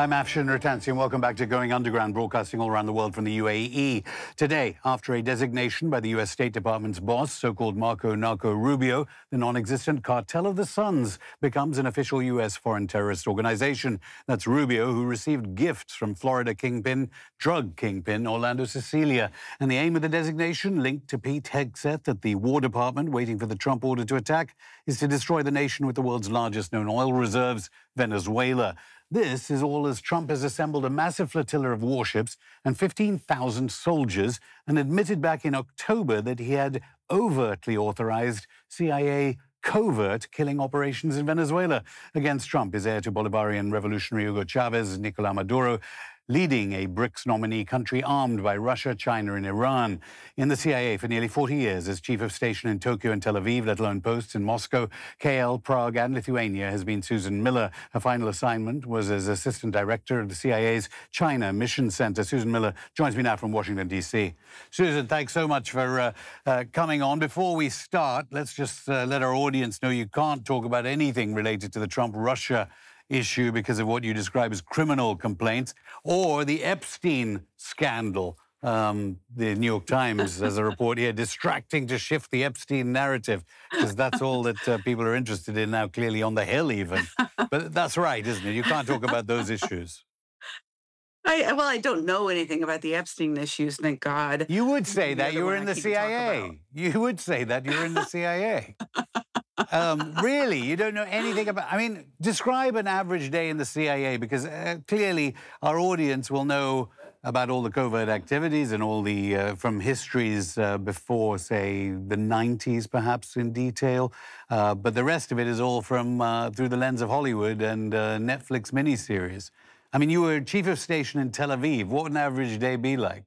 I'm Afshin Rattansi, and welcome back to Going Underground, broadcasting all around the world from the UAE. Today, after a designation by the U.S. State Department's boss, so-called Marco Narco Rubio, the non-existent Cartel of the Suns becomes an official U.S. foreign terrorist organization. That's Rubio, who received gifts from Florida drug kingpin Orlando Cecilia. And the aim of the designation, linked to Pete Hegseth at the War Department, waiting for the Trump order to attack, is to destroy the nation with the world's largest known oil reserves, Venezuela. This is all as Trump has assembled a massive flotilla of warships and 15,000 soldiers and admitted back in October that he had overtly authorized CIA covert killing operations in Venezuela against Trump, his heir to Bolivarian revolutionary Hugo Chavez, Nicolás Maduro, leading a BRICS nominee country armed by Russia, China, and Iran. In the CIA for nearly 40 years as chief of station in Tokyo and Tel Aviv, let alone posts in Moscow, KL, Prague, and Lithuania, has been Susan Miller. Her final assignment was as assistant director of the CIA's China Mission Center. Susan Miller joins me now from Washington, D.C. Susan, thanks so much for coming on. Before we start, let's just let our audience know you can't talk about anything related to the Trump-Russia issue because of what you describe as criminal complaints, or the Epstein scandal. The New York Times has a report here, distracting to shift the Epstein narrative, because that's all that people are interested in now, clearly on the Hill even. But that's right, isn't it? You can't talk about those issues. I don't know anything about the Epstein issues, thank God. You would say that you were in the CIA. You would say that you were in the CIA. Really? You don't know anything about... I mean, describe an average day in the CIA, because clearly our audience will know about all the covert activities and all the... from histories before, say, the 90s, perhaps, in detail. But the rest of it is all from through the lens of Hollywood and Netflix miniseries. I mean, you were chief of station in Tel Aviv. What would an average day be like?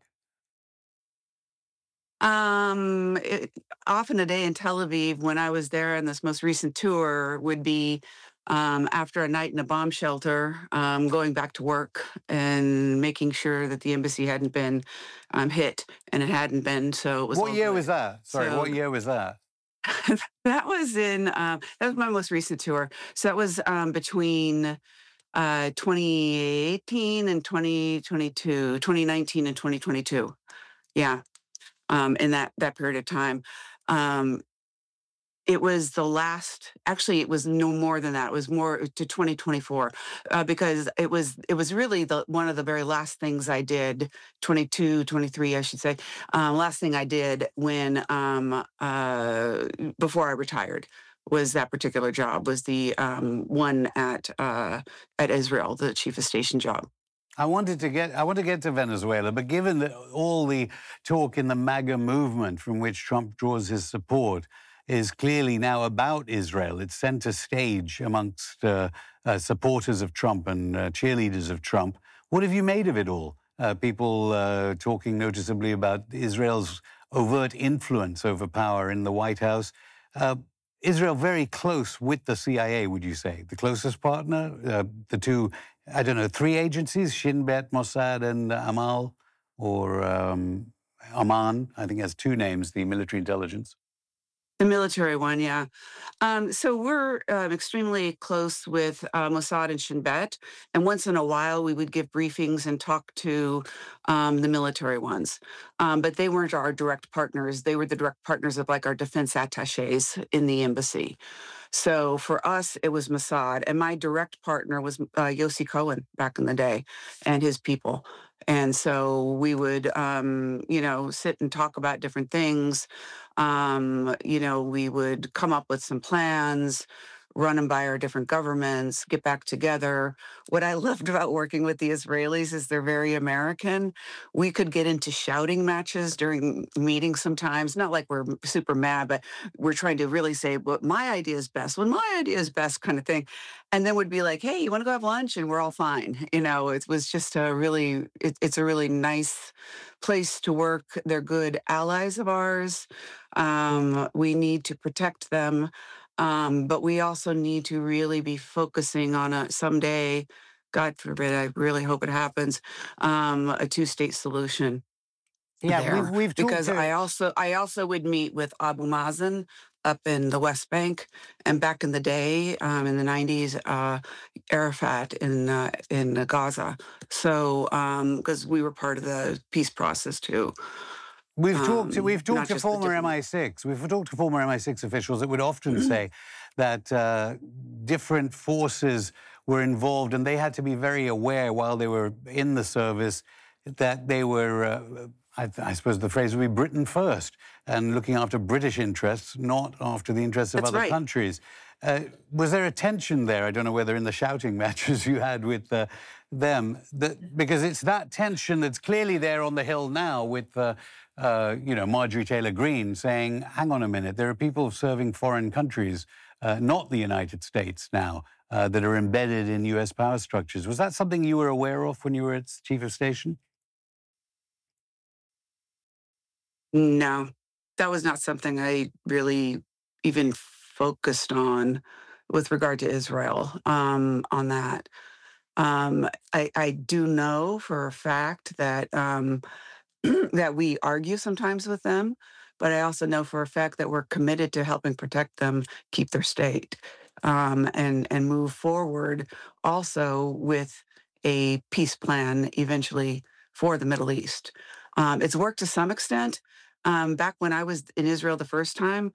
Often a day in Tel Aviv when I was there in this most recent tour would be after a night in a bomb shelter, going back to work and making sure that the embassy hadn't been hit, and it hadn't been, so it was. What year was that? Sorry, what year was that? That was that was my most recent tour. So that was between 2018 and 2022, 2019 and 2022. Yeah. In that period of time. It was the last, actually it was no more than that. It was more to 2024, because it was really one of the very last things I did, 23, I should say, last thing I did when, before I retired, was that particular job, was the one at Israel, the chief of station job. I want to get to Venezuela, but given that all the talk in the MAGA movement from which Trump draws his support is clearly now about Israel, it's center stage amongst supporters of Trump and cheerleaders of Trump. What have you made of it all? People talking noticeably about Israel's overt influence over power in the White House. Israel very close with the CIA, would you say? The closest partner? The two, I don't know, three agencies, Shin Bet, Mossad, and Amal, or Aman, I think has two names, the military intelligence. The military one, yeah. So we're extremely close with Mossad and Shin Bet, and once in a while we would give briefings and talk to the military ones. But they weren't our direct partners. They were the direct partners of like our defense attachés in the embassy. So for us, it was Mossad, and my direct partner was Yossi Cohen back in the day, and his people. And so we would, sit and talk about different things. We would come up with some plans, run them by our different governments, get back together. What I loved about working with the Israelis is they're very American. We could get into shouting matches during meetings sometimes, not like we're super mad, but we're trying to really say, well, my idea is best, well, my idea is best kind of thing. And then would be like, hey, you want to go have lunch? And we're all fine. It was just it's a really nice place to work. They're good allies of ours. We need to protect them. But we also need to really be focusing on someday, God forbid, I really hope it happens, a two-state solution. Yeah, we've talked because I also would meet with Abu Mazen, up in the West Bank, and back in the day, in the 90s, Arafat in Gaza. So, because we were part of the peace process too, We've talked not to just the former diplomat. MI6. We've talked to former MI6 officials that would often say that different forces were involved, and they had to be very aware while they were in the service that they were. I suppose the phrase would be Britain first, and looking after British interests, not after the interests of That's other right. countries. Was there a tension there? I don't know whether in the shouting matches you had with them, because it's that tension that's clearly there on the Hill now with, Marjorie Taylor Greene saying, hang on a minute, there are people serving foreign countries, not the United States now, that are embedded in U.S. power structures. Was that something you were aware of when you were its chief of station? No, that was not something I really even focused on with regard to Israel, on that. I do know for a fact that that we argue sometimes with them, but I also know for a fact that we're committed to helping protect them, keep their state, and move forward also with a peace plan eventually for the Middle East. It's worked to some extent. Back when I was in Israel the first time,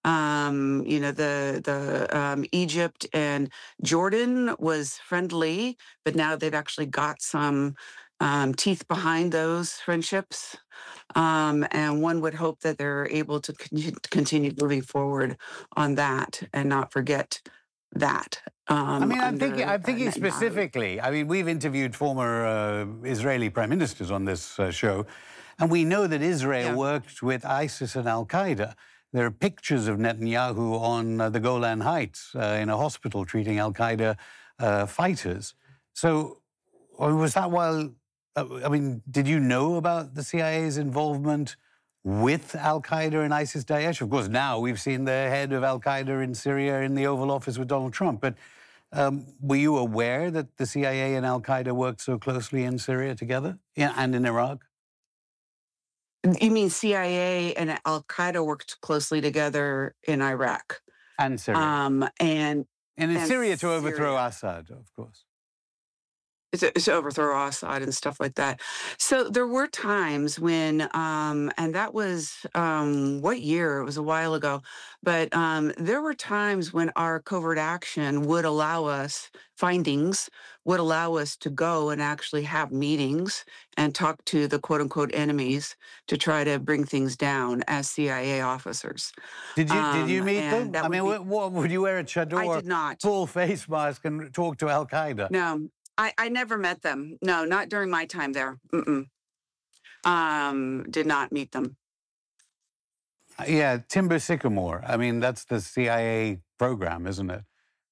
the Egypt and Jordan was friendly, but now they've actually got some teeth behind those friendships. And one would hope that they're able to continue moving forward on that and not forget that. I mean, Under I'm thinking Netanyahu. specifically. I mean, we've interviewed former Israeli prime ministers on this show, and we know that Israel Yeah. worked with ISIS and Al Qaeda. There are pictures of Netanyahu on the Golan Heights in a hospital treating Al Qaeda fighters. So, was that while? I mean, did you know about the CIA's involvement with Al Qaeda and ISIS Daesh? Of course, now we've seen the head of Al Qaeda in Syria in the Oval Office with Donald Trump. But were you aware that the CIA and Al Qaeda worked so closely in Syria together, and in Iraq? You mean CIA and Al Qaeda worked closely together in Iraq, And Syria. and And in and Syria to overthrow Syria. Assad, of course. To overthrow Assad and stuff like that. So there were times when, and that was what year? It was a while ago, but there were times when our covert action would allow us findings would allow us to go and actually have meetings and talk to the quote unquote enemies to try to bring things down as CIA officers. Did you meet And them? that I would mean, be. what would you wear a I chador, did not. full face mask, and talk to Al Qaeda? No, I never met them. No, not during my time there. Mm-mm. Did not meet them. Yeah, Timber Sycamore. I mean, that's the CIA program, isn't it?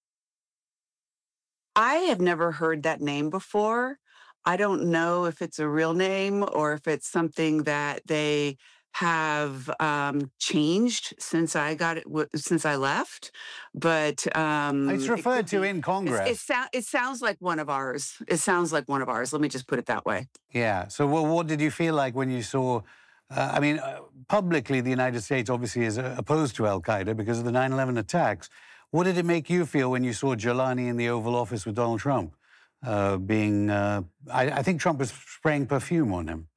I have never heard that name before. I don't know if it's a real name or if it's something that they have changed since I got it, since I left. But It's it referred could to be. in Congress. It sounds like one of ours. It sounds like one of ours. Let me just put it that way. Yeah. So, what did you feel like when you saw? Publicly, the United States obviously is opposed to Al Qaeda because of the 9/11 attacks. What did it make you feel when you saw Jelani in the Oval Office with Donald Trump? I think Trump was spraying perfume on him.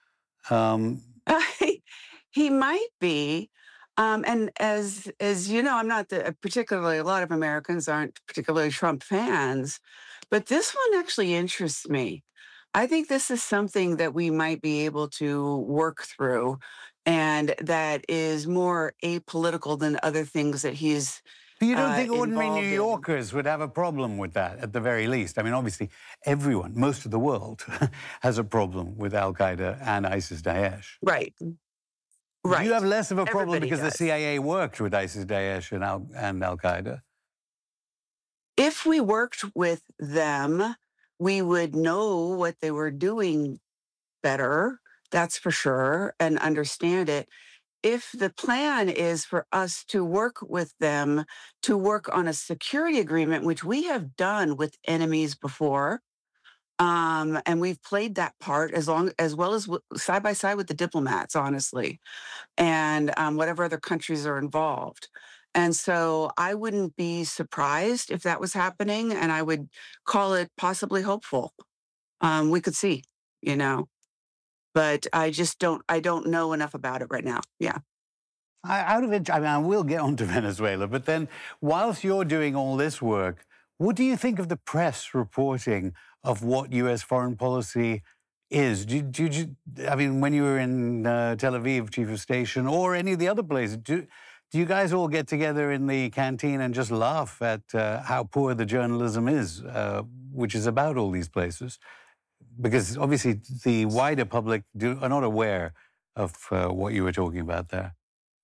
He might be. And as you know, I'm not particularly. A lot of Americans aren't particularly Trump fans, but this one actually interests me. I think this is something that we might be able to work through, and that is more apolitical than other things that he's But you don't think ordinary New involved in. Yorkers would have a problem with that at the very least? I mean, obviously, everyone, most of the world, has a problem with Al Qaeda and ISIS Daesh. Right, Do right. you have less of a problem Everybody because the does. CIA worked with ISIS Daesh and Al Qaeda? If we worked with them, we would know what they were doing better, that's for sure, and understand it. If the plan is for us to work with them to work on a security agreement, which we have done with enemies before, and we've played that part as well as side by side with the diplomats, honestly, and whatever other countries are involved. And so I wouldn't be surprised if that was happening, and I would call it possibly hopeful. We could see, you know, but I don't know enough about it right now. Yeah. Out of it, I mean, I will get on to Venezuela, but then whilst you're doing all this work, what do you think of the press reporting of what U.S. foreign policy is? I mean, when you were in Tel Aviv, chief of station, or any of the other places, do you guys all get together in the canteen and just laugh at how poor the journalism is, which is about all these places? Because obviously the wider public are not aware of what you were talking about there.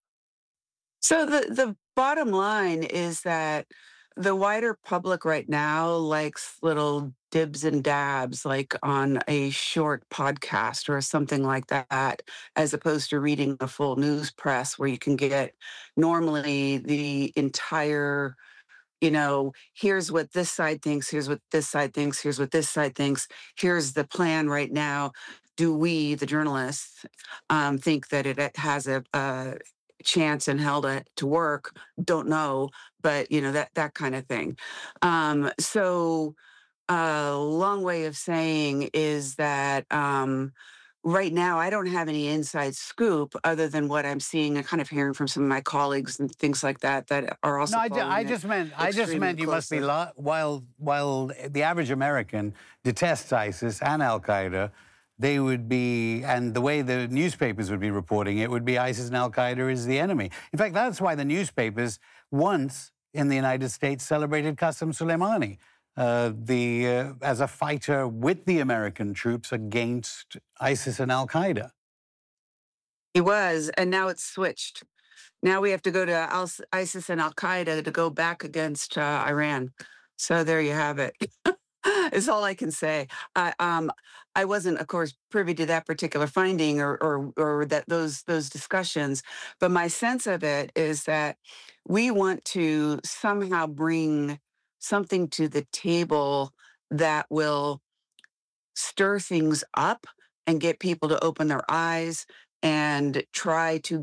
So the bottom line is that the wider public right now likes little dibs and dabs, like on a short podcast or something like that, as opposed to reading a full news press where you can get normally the entire, here's what this side thinks, here's what this side thinks, here's what this side thinks, here's the plan right now. Do we, the journalists, think that it has a chance in hell to work? Don't know, but that kind of thing. So a long way of saying is that right now I don't have any inside scoop other than what I'm seeing and kind of hearing from some of my colleagues and things like that are also. No, following I it just meant extremely you must be closely. while the average American detests ISIS and Al Qaeda, they would be, and the way the newspapers would be reporting it would be ISIS and Al Qaeda is the enemy. In fact, that's why the newspapers once in the United States celebrated Qasem Soleimani, as a fighter with the American troops against ISIS and Al Qaeda. He was, and now it's switched. Now we have to go to ISIS and Al Qaeda to go back against Iran. So there you have it. Is all I can say. I wasn't, of course, privy to that particular finding or that those discussions, but my sense of it is that we want to somehow bring something to the table that will stir things up and get people to open their eyes and try to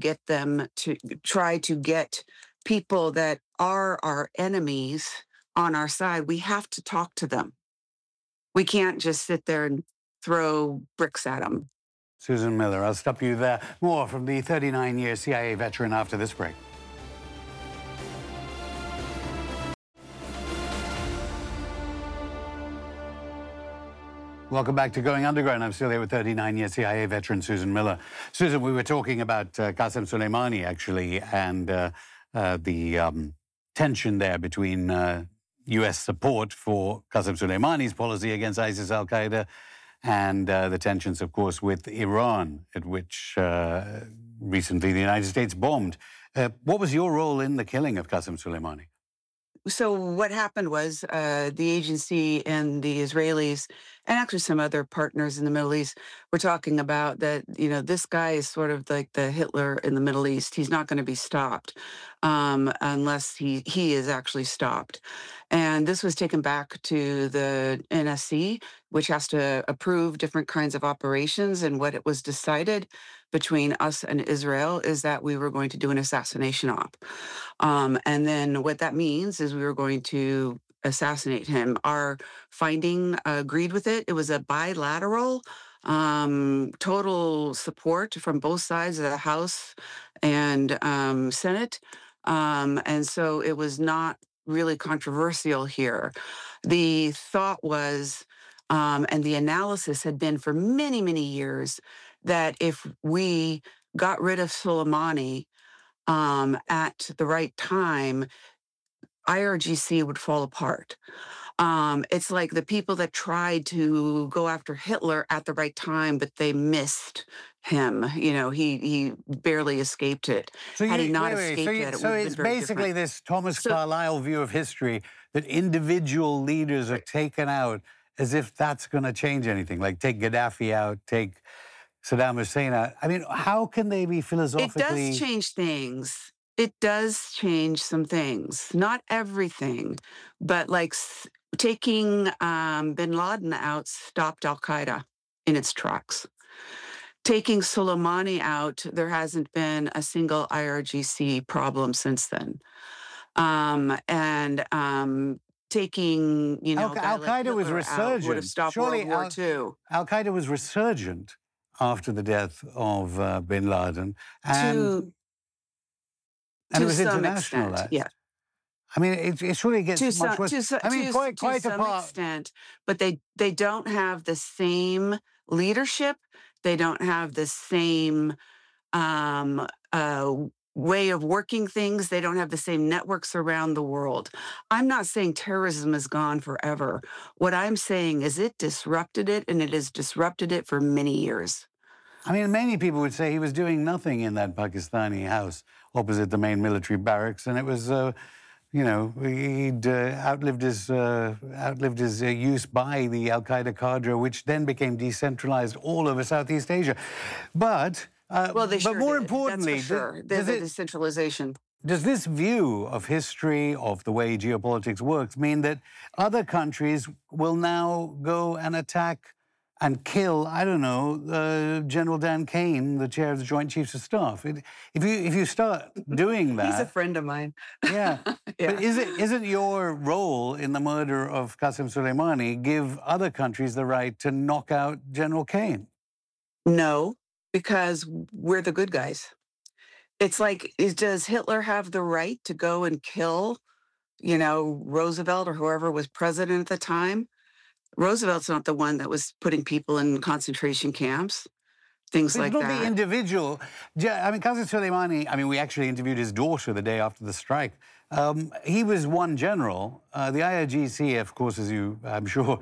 get people that are our enemies on our side. We have to talk to them. We can't just sit there and throw bricks at them. Susan Miller, I'll stop you there. More from the 39-year CIA veteran after this break. Welcome back to Going Underground. I'm still here with 39-year CIA veteran Susan Miller. Susan, we were talking about Qasem Soleimani, actually, and the tension there between U.S. support for Qasem Soleimani's policy against ISIS al-Qaeda and the tensions, of course, with Iran, at which recently the United States bombed. What was your role in the killing of Qasem Soleimani? So what happened was the agency and the Israelis and actually some other partners in the Middle East were talking about that, this guy is sort of like the Hitler in the Middle East. He's not going to be stopped unless he is actually stopped. And this was taken back to the NSC, which has to approve different kinds of operations. And what it was decided between us and Israel is that we were going to do an assassination op. And then what that means is we were going to assassinate him. Our finding agreed with it. It was a bilateral total support from both sides of the House and Senate. And so it was not really controversial here. The thought was, and the analysis had been for many, many years, that if we got rid of Soleimani at the right time, IRGC would fall apart. It's like the people that tried to go after Hitler at the right time, but they missed him. He barely escaped it. Had he not escaped it, so it's basically this Thomas Carlyle view of history that individual leaders are taken out as if that's going to change anything. Like take Gaddafi out, take Saddam Hussein out. I mean, how can they be philosophically? It does change things. It does change some things. Not everything, but like taking bin Laden out stopped Al Qaeda in its tracks. taking Soleimani out, there hasn't been a single IRGC problem since then. And taking, a guy Al like Qaeda was Hitler out would have resurgent. stopped World Surely War II. Al Qaeda was resurgent after the death of bin Laden, To and it to was some extent, internationalized. yeah. I mean, it surely gets much worse. I mean, To quite some apart. extent, but they don't have the same leadership. They don't have the same um, uh, way of working things. They don't have the same networks around the world. I'm not saying terrorism is gone forever. What I'm saying is it disrupted it, and it has disrupted it for many years. I mean, many people would say he was doing nothing in that Pakistani house opposite the main military barracks, and it was, he'd outlived his use by the Al Qaeda cadre, which then became decentralized all over Southeast Asia. But Well, but more importantly, that's for sure. The decentralization. Does this view of history, of the way geopolitics works, mean that other countries will now go and attack and kill, I don't know, General Dan Kane, the chair of the Joint Chiefs of Staff? If you start doing that, He's a friend of mine. yeah. Yeah. But isn't your role in the murder of Qasem Soleimani give other countries the right to knock out General Kane? No, because we're the good guys. It's like, does Hitler have the right to go and kill, Roosevelt or whoever was president at the time? Roosevelt's not the one that was putting people in concentration camps, things like It's not that. the individual. I mean, Qasem Soleimani, we actually interviewed his daughter the day after the strike. He was one general. The IRGC, of course, as you, I'm sure,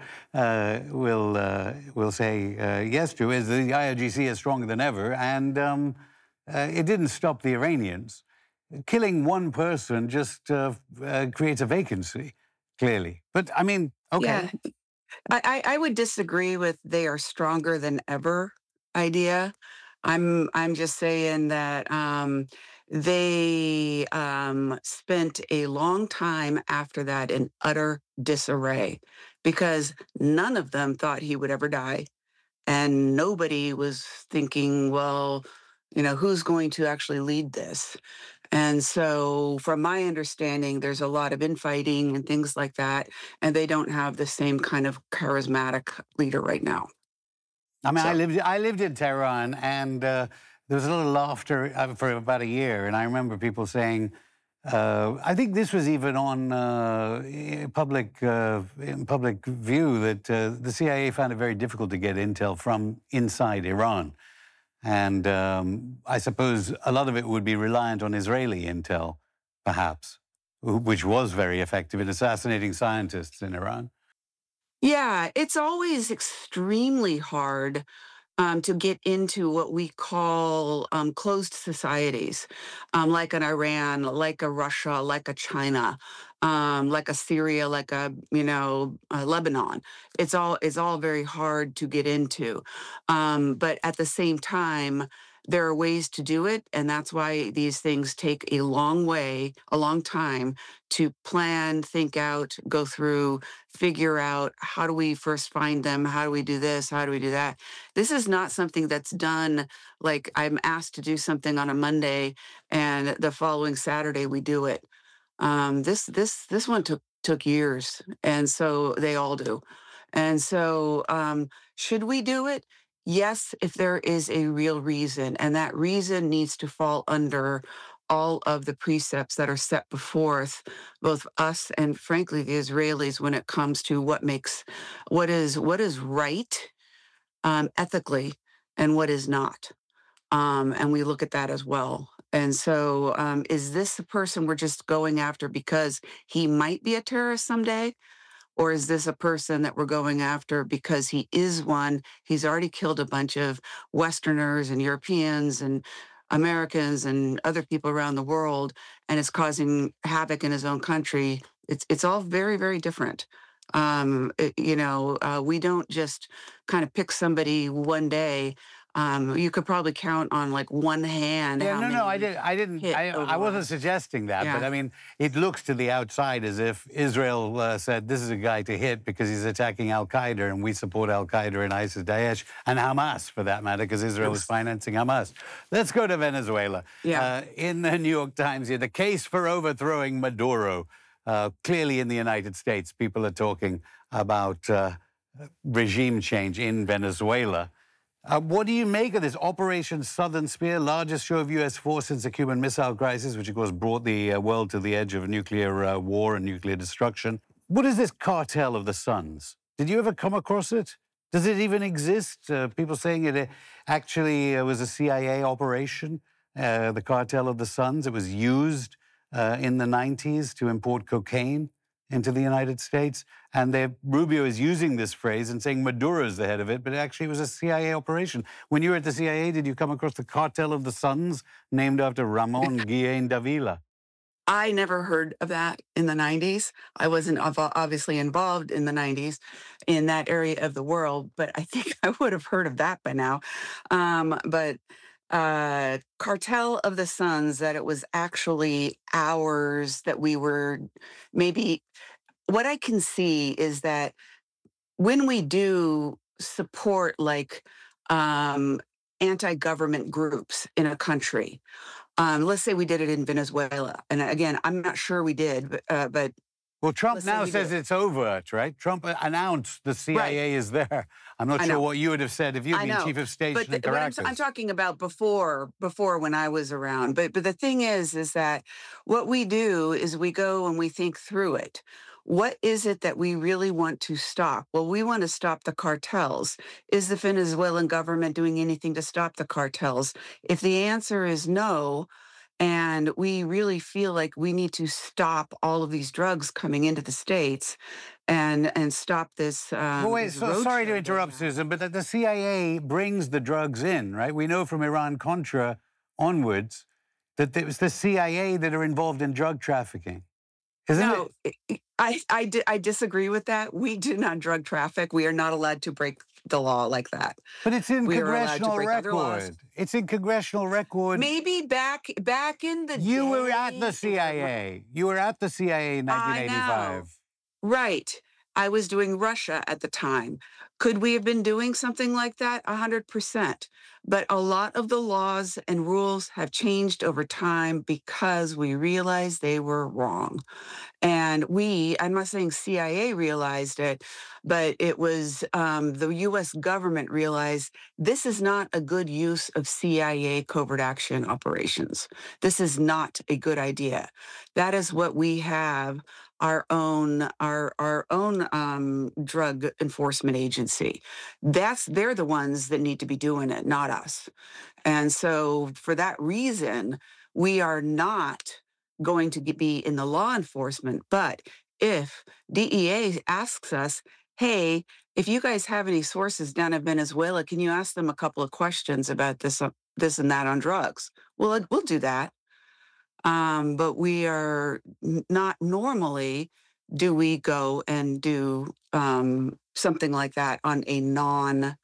will say yes to, is the IRGC is stronger than ever, and it didn't stop the Iranians. Killing one person just creates a vacancy, clearly. But, I mean, okay. Yeah. I would disagree with "they are stronger than ever" idea. I'm just saying that they spent a long time after that in utter disarray because none of them thought he would ever die, and nobody was thinking, well, who's going to actually lead this? And so, from my understanding, there's a lot of infighting and things like that, and they don't have the same kind of charismatic leader right now. I mean, So, I lived in Tehran, and there was a little laughter for about a year, and I remember people saying, I think this was even on in public view, that the CIA found it very difficult to get intel from inside Iran. And I suppose a lot of it would be reliant on Israeli intel, perhaps, which was very effective in assassinating scientists in Iran. yeah, it's always extremely hard to get into what we call closed societies, like an Iran, like a Russia, like a China, like a Syria, like a Lebanon. It's all very hard to get into, but at the same time, there are ways to do it, and that's why these things take a long time to plan, think out, go through, figure out how do we first find them, how do we do this, how do we do that. This is not something that's done like I'm asked to do something on a Monday and the following Saturday we do it. This one took years, and so they all do. And so, should we do it? Yes, if there is a real reason, and that reason needs to fall under all of the precepts that are set before both us and, frankly, the Israelis when it comes to what is right ethically and what is not. And we look at that as well. And so, is this the person we're just going after because he might be a terrorist someday? Or is this a person that we're going after because he is one? He's already killed a bunch of Westerners and Europeans and Americans and other people around the world, and is causing havoc in his own country. It's all very, very different. We don't just kind of pick somebody one day. You could probably count on like one hand Yeah, how no, many I didn't, hit over I the wasn't last. suggesting that, but Yeah. I mean, it looks to the outside as if Israel said, this is a guy to hit because he's attacking Al-Qaeda, and we support Al-Qaeda and ISIS, Daesh, and Hamas, for that matter, because Israel was Yes. financing Hamas. Let's go to Venezuela. Yeah. In the New York Times here, the case for overthrowing Maduro. Clearly in the United States, people are talking about regime change in Venezuela. What do you make of this Operation Southern Spear, largest show of U.S. force since the Cuban Missile Crisis, which, of course, brought the world to the edge of nuclear war and nuclear destruction? What is this cartel of the Suns? Did you ever come across it? Does it even exist? People saying it actually was a CIA operation, the cartel of the Suns. It was used in the 90s to import cocaine into the United States. And Rubio is using this phrase and saying Maduro is the head of it, but actually it was a CIA operation. When you were at the CIA, did you come across the Cartel of the Suns, named after Ramon Guillén Davila? I never heard of that in the 90s. I wasn't obviously involved in the 90s in that area of the world, but I think I would have heard of that by now. But Cartel of the Suns, that it was actually ours, that we were maybe. What I can see is that when we do support like anti-government groups in a country, let's say we did it in Venezuela, and again, I'm not sure we did, but Well, Trump let's say now we says did. it's overt, right? Trump announced the CIA is there. I'm not I sure know. what you would have said if you'd I been know, chief of station but in what I'm Caracas. talking about before when I was around. But the thing is that what we do is we go and we think through it. What is it that we really want to stop? Well, we want to stop the cartels. Is the Venezuelan government doing anything to stop the cartels? If the answer is no, and we really feel like we need to stop all of these drugs coming into the states and stop this Well, wait, this so sorry to roadshow interrupt, going on. Susan, but the CIA brings the drugs in, right? We know from Iran-Contra onwards that it was the CIA that are involved in drug trafficking, isn't No, it? I disagree with that. We do not drug traffic. We are not allowed to break the law like that. But it's in We are allowed to congressional break other laws. record. It's in congressional record. Maybe back in the You were at the day. CIA. You were at the CIA in I know. 1985. Right. I was doing Russia at the time. Could we have been doing something like that? 100%. But a lot of the laws and rules have changed over time because we realized they were wrong. And I'm not saying CIA realized it, but it was the US government realized this is not a good use of CIA covert action operations. This is not a good idea. That is what we have our own drug enforcement agency. They're the ones that need to be doing it, not us. And so for that reason, we are not going to be in the law enforcement. But if DEA asks us, hey, if you guys have any sources down in Venezuela, can you ask them a couple of questions about this and that on drugs? Well, we'll do that. But we are not normally do we go and do something like that on a non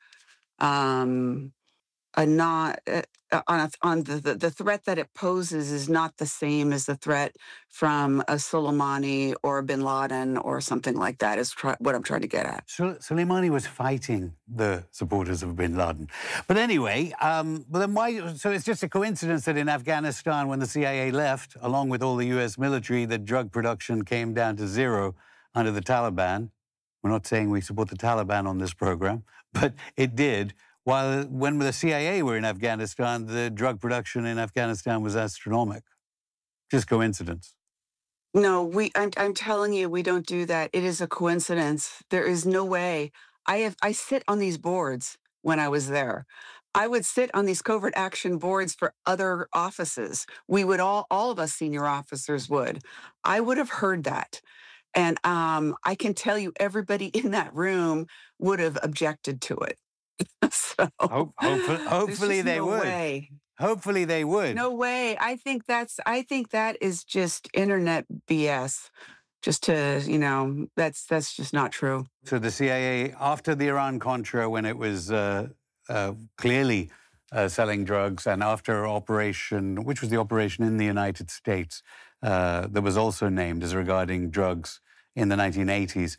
a not on the threat that it poses is not the same as the threat from a Soleimani or a bin Laden or something like that is what I'm trying to get at. Soleimani was fighting the supporters of bin Laden. But anyway, but then why? So it's just a coincidence that in Afghanistan, when the CIA left, along with all the U.S. military, the drug production came down to zero under the Taliban. We're not saying we support the Taliban on this program, but it did. While when the CIA were in Afghanistan, the drug production in Afghanistan was astronomical. Just coincidence. No, I'm telling you, we don't do that. It is a coincidence. There is no way. I sit on these boards when I was there. I would sit on these covert action boards for other offices. We would all of us senior officers would. I would have heard that. And I can tell you everybody in that room would have objected to it. So Hopefully they would. Way. Hopefully they would. No way. I think that is just internet BS. Just to, that's just not true. So the CIA, after the Iran-Contra, when it was clearly selling drugs, and after operation, which was the operation in the United States, that was also named as regarding drugs in the 1980s.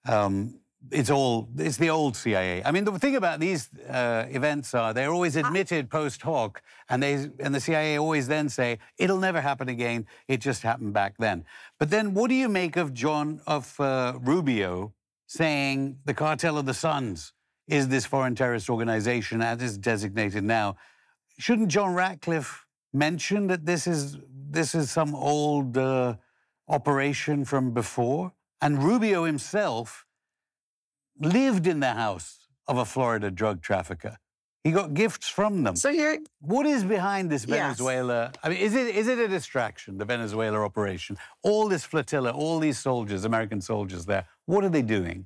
It's the old CIA. I mean, the thing about these events are they're always admitted post hoc, and the CIA always then say it'll never happen again. It just happened back then. But then, what do you make of Rubio saying the Cartel of the Suns is this foreign terrorist organization as is designated now? Shouldn't John Ratcliffe mention that this is some old operation from before? And Rubio himself lived in the house of a Florida drug trafficker. He got gifts from them. So here, what is behind this Yes. Venezuela? I mean, is it a distraction, the Venezuela operation? All this flotilla, all these soldiers, American soldiers there, what are they doing?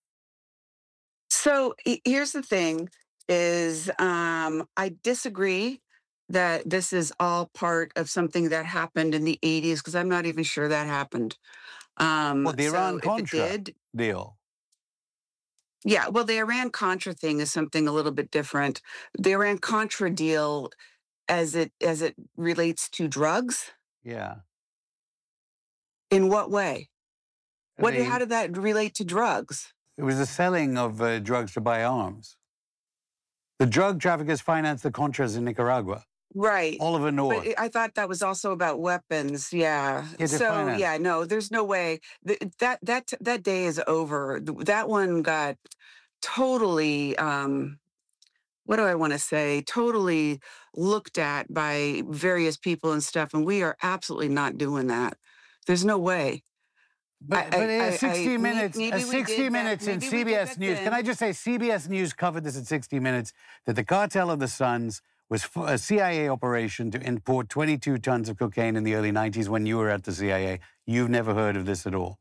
So here's the thing: is I disagree that this is all part of something that happened in the 80s, because I'm not even sure that happened. Well, the So if it Iran-Contra did, deal. yeah, well, the Iran-Contra thing is something a little bit different. The Iran-Contra deal, as it relates to drugs, Yeah. in what way? They- How did that relate to drugs? It was the selling of drugs to buy arms. The drug traffickers financed the Contras in Nicaragua. Right. Oliver North. But I thought that was also about weapons. Yeah. Yeah, to So finance. yeah, no, there's no way that day is over. That one got totally what do I want to say? Totally looked at by various people and stuff, and we are absolutely not doing that. There's no way. But 60 Minutes, maybe we 60 did Minutes in maybe we did CBS back News. Can then. I just say, CBS News covered this at 60 Minutes, that the Cartel of the Suns was a CIA operation to import 22 tons of cocaine in the early 90s when you were at the CIA. You've never heard of this at all?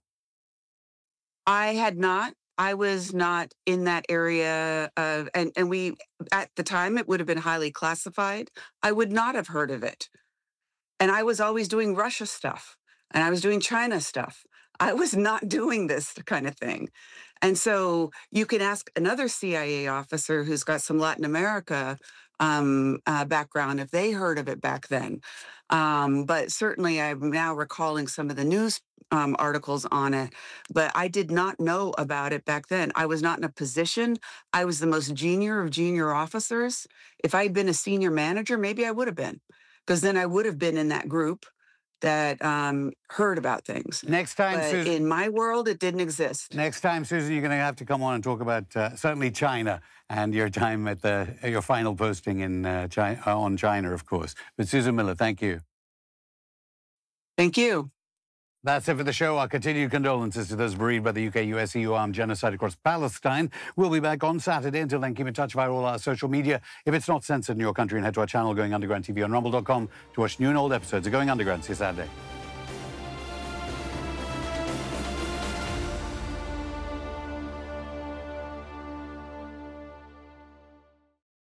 I had not. I was not in that area of, and we, at the time, it would have been highly classified. I would not have heard of it. And I was always doing Russia stuff, and I was doing China stuff. I was not doing this kind of thing. And so you can ask another CIA officer who's got some Latin America background if they heard of it back then. But certainly I'm now recalling some of the news articles on it, but I did not know about it back then. I was not in a position. I was the most junior of junior officers. If I had been a senior manager, maybe I would have been, because then I would have been in that group that heard about things. Next time, But Susan. in my world, it didn't exist. Next time, Susan, you're going to have to come on and talk about certainly China and your time at your final posting in on China, of course. But Susan Miller, thank you. Thank you. That's it for the show. Our continued condolences to those bereaved by the UK-US EU armed genocide across Palestine. We'll be back on Saturday. Until then, keep in touch via all our social media. If it's not censored in your country, and head to our channel, Going Underground TV on rumble.com, to watch new and old episodes of Going Underground. See you Saturday.